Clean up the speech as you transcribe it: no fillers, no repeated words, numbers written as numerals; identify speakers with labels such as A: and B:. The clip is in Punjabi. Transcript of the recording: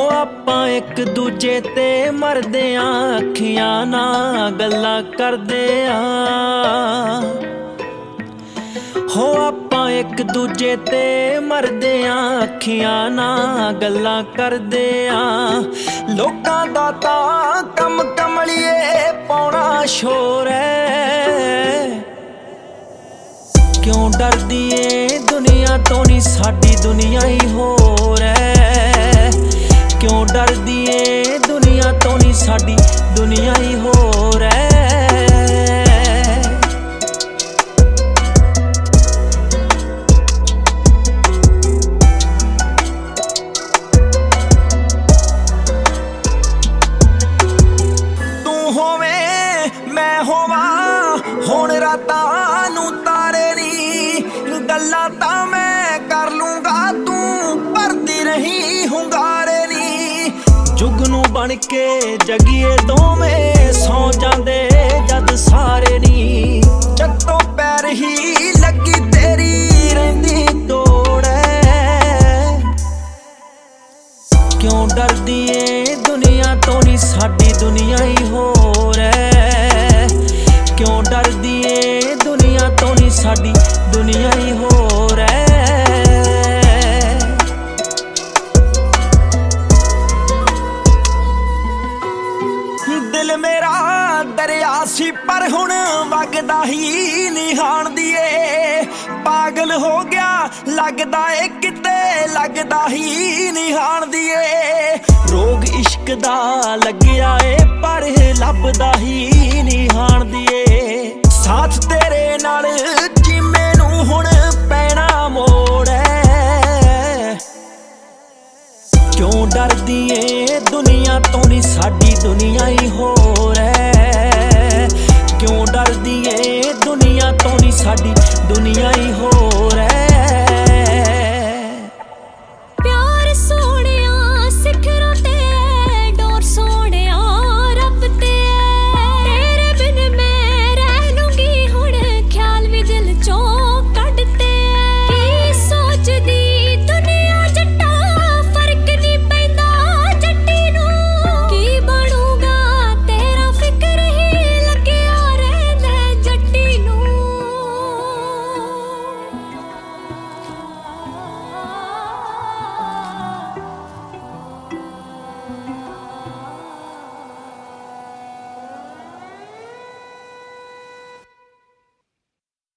A: ਆਪਾਂ ਇੱਕ ਦੂਜੇ ਤੇ ਮਰਦੇ ਆਂ, ਅੱਖੀਆਂ ਨਾਲ ਗੱਲਾਂ ਕਰਦੇ ਆਂ। ਹੋ ਆਪਾਂ ਇੱਕ ਦੂਜੇ ਤੇ ਮਰਦੇ ਆਂ, ਅੱਖੀਆਂ ਨਾਲ ਗੱਲਾਂ ਕਰਦੇ ਆਂ। ਲੋਕਾਂ ਦਾ ਤਾਂ ਕੰਮ ਕਮਲੀਏ ਪਾਉਣਾ ਸ਼ੋਰ ਹੈ। ਕਿਉਂ ਡਰਦੀ ਏ ਦੁਨੀਆ ਤੋਂ ਨੀ, ਸਾਡੀ ਦੁਨੀਆ ਹੀ ਹੋਰ ਹੈ। ਕਿਉਂ ਡਰਦੀ ਏ ਦੁਨੀਆ ਤੋਂ ਨੀ, ਸਾਡੀ ਦੁਨੀਆ ਹੀ ਹੋਰ ਹੈ। ਤੂੰ ਹੋਵੇਂ ਮੈਂ ਹੋਵਾਂ, ਹੁਣ ਰਾਤਾਂ ਨੂੰ ਤਾਰੇ ਨੀ, ਗੱਲਾਂ ਤਾਂ ਮੈਂ ਕਰ ਲੂੰਗਾ, ਤੂੰ ਭਰਦੀ ਰਹੀ ਹੁੰਗਾਰੇ ਨੀ। ਜੁਗ ਨੂੰ ਬਣ ਕੇ ਜਗੀਏ ਦੋਵੇਂ, ਸੌ ਜਾਂਦੇ ਜਦ ਸਾਰੇ ਨੀ। ਜੱਟੋਂ ਪੈਰ ਹੀ ਲੱਗੀ ਤੇਰੀ ਰਹਿੰਦੀ ਤੋੜ ਹੈ। ਕਿਉਂ ਡਰਦੀ ਏ ਦੁਨੀਆ ਤੋਂ ਨੀ, ਸਾਡੀ ਦੁਨੀਆ ਹੀ ਹੋਰ ਹੈ। ਕਿਉਂ ਡਰਦੀ ਏ ਦੁਨੀਆ ਤੋਂ ਨੀ, ਸਾਡੀ ਦੁਨੀਆ ਹੀ ਹੋਰ ਹੈ। ਦਿਲ ਮੇਰਾ ਦਰਿਆ ਸੀ ਪਰ ਹੁਣ ਵਗਦਾ ਹੀ ਨਹੀਂ ਹਾਣਦੀ ਏ। ਪਾਗਲ ਹੋ ਗਿਆ ਲੱਗਦਾ ਏ, ਕਿਤੇ ਲੱਗਦਾ ਹੀ ਨਹੀਂ ਹਾਣਦੀ ਏ। ਰੋਗ ਇਸ਼ਕ ਦਾ ਲੱਗਿਆ ਏ ਪਰ ਲੱਭਦਾ ਹੀ ਨਹੀਂ ਹਾਣਦੀ ਏ। ਸਾਥ ਤੇਰੇ ਨਾਲ ਜਿਵੇਂ ਨੂੰ ਹੁਣ ਪੈਣਾ ਮੋੜ ਹੈ। ਕਿਉਂ ਡਰਦੀ ਏ ਦੁਨੀਆ ਤੋਂ ਨੀ, ਸਾਡੀ ਦੁਨੀਆ ਹੀ ਹੋਰ ਹੈ। ਕਿਉਂ ਡਰਦੀ ਏ ਦੁਨੀਆ ਤੋਂ ਨੀ, ਸਾਡੀ ਦੁਨੀਆ ਹੀ ਹੋਰ ਹੈ।